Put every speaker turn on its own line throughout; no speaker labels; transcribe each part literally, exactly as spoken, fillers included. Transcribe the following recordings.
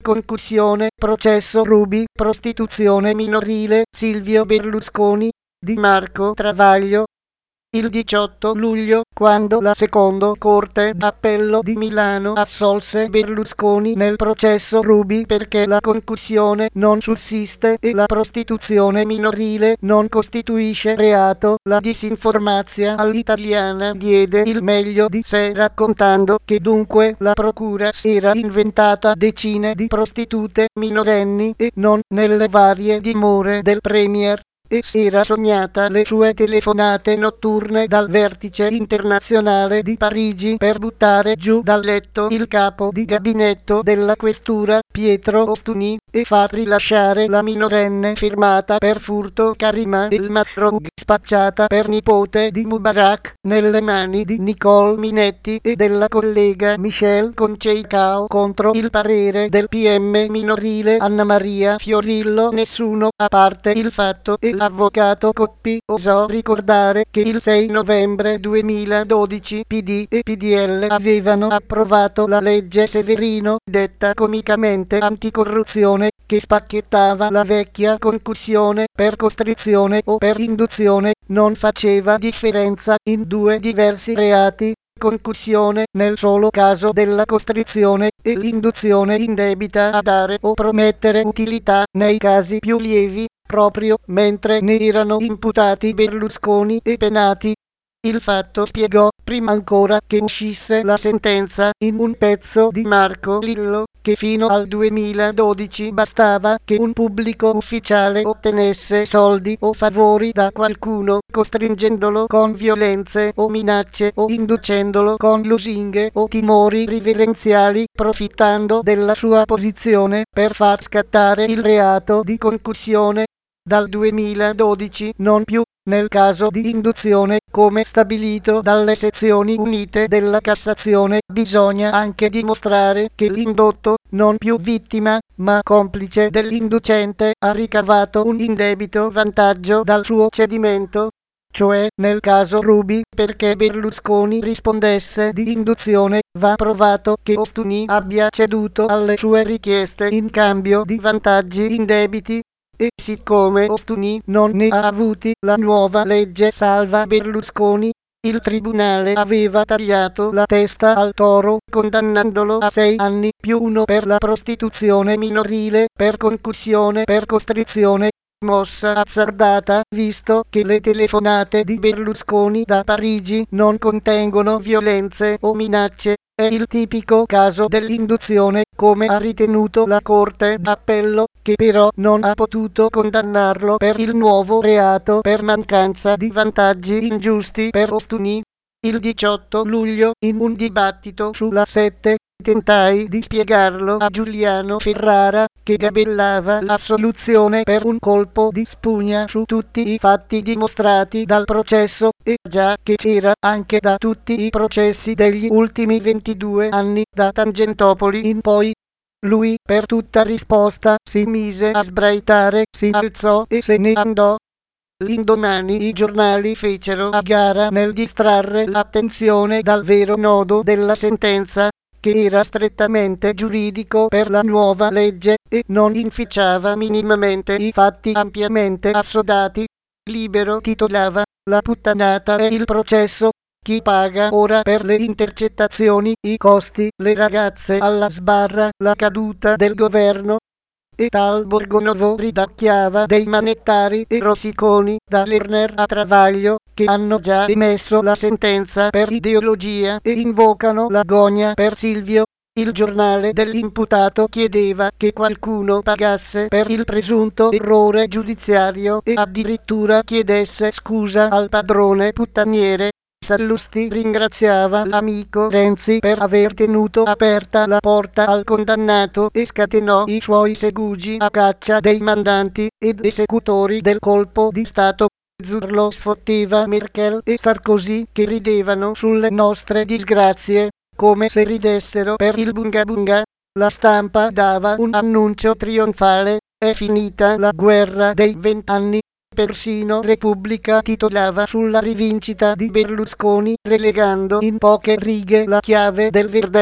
concussione, processo Ruby, prostituzione minorile, Silvio Berlusconi, Di Marco Travaglio. Il diciotto luglio, quando la seconda Corte d'Appello di Milano assolse Berlusconi nel processo Ruby perché la concussione non sussiste e la prostituzione minorile non costituisce reato, la disinformazia all'italiana diede il meglio di sé raccontando che dunque la procura si era inventata decine di prostitute minorenni e non nelle varie dimore del premier, e si era sognata le sue telefonate notturne dal vertice internazionale di Parigi per buttare giù dal letto il capo di gabinetto della questura, Pietro Ostuni, e far rilasciare la minorenne firmata per furto Karima El Matroug, spacciata per nipote di Mubarak, nelle mani di Nicole Minetti e della collega Michelle Conceicao contro il parere del P M minorile Anna Maria Fiorillo. Nessuno, a parte il fatto e l'avvocato Coppi, osò ricordare che il sei novembre duemiladodici P D e P D L avevano approvato la legge Severino, detta comicamente anticorruzione, che spacchettava la vecchia concussione per costrizione o per induzione, non faceva differenza in due diversi reati: concussione nel solo caso della costrizione e l'induzione indebita a dare o promettere utilità nei casi più lievi, proprio mentre ne erano imputati Berlusconi e penati. Il fatto spiegò, prima ancora che uscisse la sentenza, in un pezzo di Marco Lillo, che fino al duemiladodici bastava che un pubblico ufficiale ottenesse soldi o favori da qualcuno, costringendolo con violenze o minacce o inducendolo con lusinghe o timori riverenziali, profittando della sua posizione per far scattare il reato di concussione. Dal duemiladodici non più. Nel caso di induzione, come stabilito dalle sezioni unite della Cassazione, bisogna anche dimostrare che l'indotto, non più vittima, ma complice dell'inducente, ha ricavato un indebito vantaggio dal suo cedimento. Cioè, nel caso Ruby, perché Berlusconi rispondesse di induzione, va provato che Ostuni abbia ceduto alle sue richieste in cambio di vantaggi indebiti. E siccome Ostuni non ne ha avuti, la nuova legge salva Berlusconi. Il tribunale aveva tagliato la testa al toro, condannandolo a sei anni più uno per la prostituzione minorile, per concussione, per costrizione. Mossa azzardata, visto che le telefonate di Berlusconi da Parigi non contengono violenze o minacce. È il tipico caso dell'induzione, come ha ritenuto la Corte d'Appello, che però non ha potuto condannarlo per il nuovo reato per mancanza di vantaggi ingiusti per Ostuni. Il diciotto luglio, in un dibattito sulla sette, tentai di spiegarlo a Giuliano Ferrara, che gabellava l'assoluzione per un colpo di spugna su tutti i fatti dimostrati dal processo, e già che c'era anche da tutti i processi degli ultimi ventidue anni, da Tangentopoli in poi. Lui, per tutta risposta, si mise a sbraitare, si alzò e se ne andò. L'indomani i giornali fecero a gara nel distrarre l'attenzione dal vero nodo della sentenza, che era strettamente giuridico per la nuova legge, e non inficiava minimamente i fatti ampiamente assodati. Libero titolava: la puttanata è il processo. Chi paga ora per le intercettazioni i costi? Le ragazze alla sbarra, la caduta del governo. E tal Borgonovo ridacchiava dei manettari e rosiconi da Lerner a Travaglio, che hanno già emesso la sentenza per ideologia e invocano l'agonia per Silvio. Il giornale dell'imputato chiedeva che qualcuno pagasse per il presunto errore giudiziario e addirittura chiedesse scusa al padrone puttaniere. Sallusti ringraziava l'amico Renzi per aver tenuto aperta la porta al condannato e scatenò i suoi segugi a caccia dei mandanti ed esecutori del colpo di Stato. Zurlo sfotteva Merkel e Sarkozy, che ridevano sulle nostre disgrazie, come se ridessero per il bunga bunga. La stampa dava un annuncio trionfale: è finita la guerra dei vent'anni. Persino Repubblica titolava sulla rivincita di Berlusconi, relegando in poche righe la chiave del verdetto.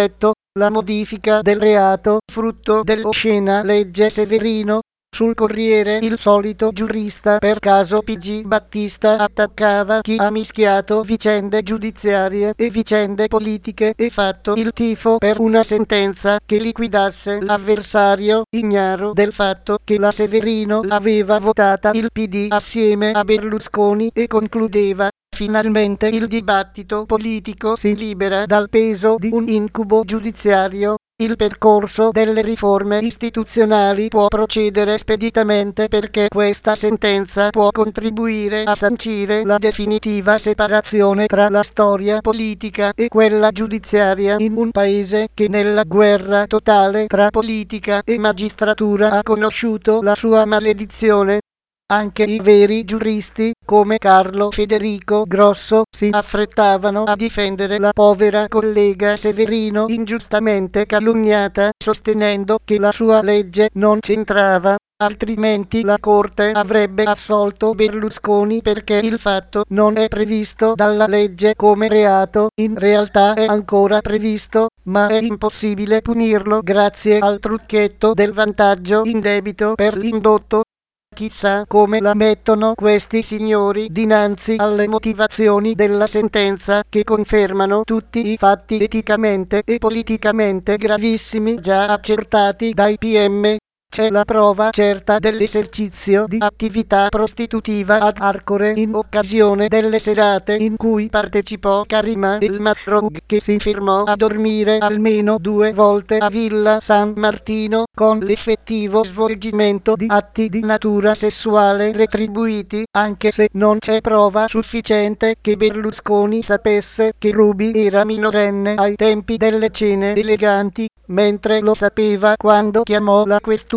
la modifica del reato, frutto dell'oscena legge Severino. Sul Corriere il solito giurista per caso P G Battista attaccava chi ha mischiato vicende giudiziarie e vicende politiche e fatto il tifo per una sentenza che liquidasse l'avversario, ignaro del fatto che la Severino aveva votata il P D assieme a Berlusconi, e concludeva: finalmente il dibattito politico si libera dal peso di un incubo giudiziario. Il percorso delle riforme istituzionali può procedere speditamente perché questa sentenza può contribuire a sancire la definitiva separazione tra la storia politica e quella giudiziaria in un paese che nella guerra totale tra politica e magistratura ha conosciuto la sua maledizione. Anche i veri giuristi, come Carlo Federico Grosso, si affrettavano a difendere la povera collega Severino ingiustamente calunniata, sostenendo che la sua legge non c'entrava, altrimenti la Corte avrebbe assolto Berlusconi perché il fatto non è previsto dalla legge come reato. In realtà è ancora previsto, ma è impossibile punirlo grazie al trucchetto del vantaggio indebito per l'indotto. Chissà come la mettono questi signori dinanzi alle motivazioni della sentenza, che confermano tutti i fatti eticamente e politicamente gravissimi già accertati dai P M. C'è la prova certa dell'esercizio di attività prostitutiva ad Arcore in occasione delle serate in cui partecipò Karima El Matroug, che si fermò a dormire almeno due volte a Villa San Martino, con l'effettivo svolgimento di atti di natura sessuale retribuiti, anche se non c'è prova sufficiente che Berlusconi sapesse che Ruby era minorenne ai tempi delle cene eleganti, mentre lo sapeva quando chiamò la questura.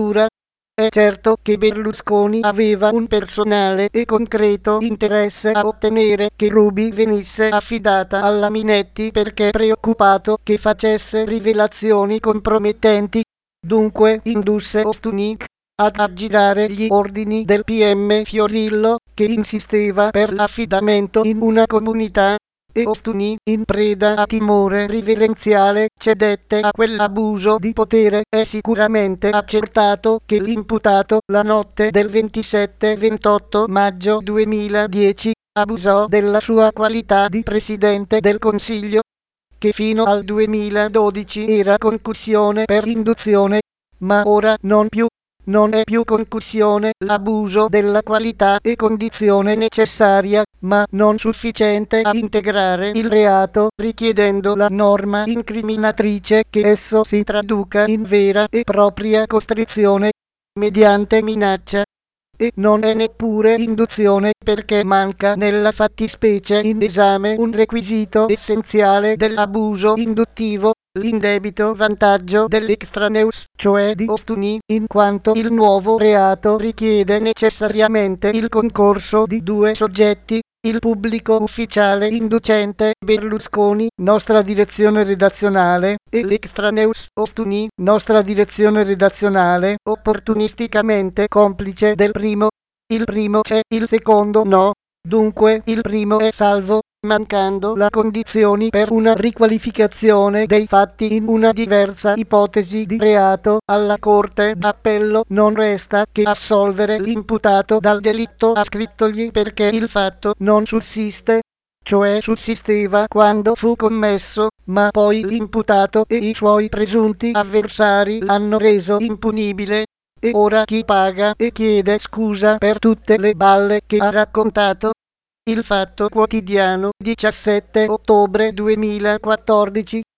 È certo che Berlusconi aveva un personale e concreto interesse a ottenere che Ruby venisse affidata alla Minetti perché preoccupato che facesse rivelazioni compromettenti. Dunque indusse Ostunik ad aggirare gli ordini del P M Fiorillo, che insisteva per l'affidamento in una comunità, e Ostuni, in preda a timore riverenziale, cedette a quell'abuso di potere. È sicuramente accertato che l'imputato, la notte del ventisette ventotto maggio duemiladieci, abusò della sua qualità di Presidente del Consiglio, che fino al duemiladodici era concussione per induzione, ma ora non più. Non è più concussione l'abuso della qualità e condizione necessaria, ma non sufficiente a integrare il reato, richiedendo la norma incriminatrice che esso si traduca in vera e propria costrizione mediante minaccia. E non è neppure induzione, perché manca nella fattispecie in esame un requisito essenziale dell'abuso induttivo: l'indebito vantaggio dell'extraneus, cioè di Ostuni, in quanto il nuovo reato richiede necessariamente il concorso di due soggetti: il pubblico ufficiale inducente, Berlusconi, nostra direzione redazionale, e l'extraneus, Ostuni, nostra direzione redazionale, opportunisticamente complice del primo. Il primo c'è, il secondo no. Dunque il primo è salvo, mancando le condizioni per una riqualificazione dei fatti in una diversa ipotesi di reato. Alla Corte d'Appello non resta che assolvere l'imputato dal delitto ascrittogli, perché il fatto non sussiste, cioè sussisteva quando fu commesso, ma poi l'imputato e i suoi presunti avversari l'hanno reso impunibile. E ora chi paga e chiede scusa per tutte le balle che ha raccontato? Il Fatto Quotidiano, diciassette ottobre duemilaquattordici.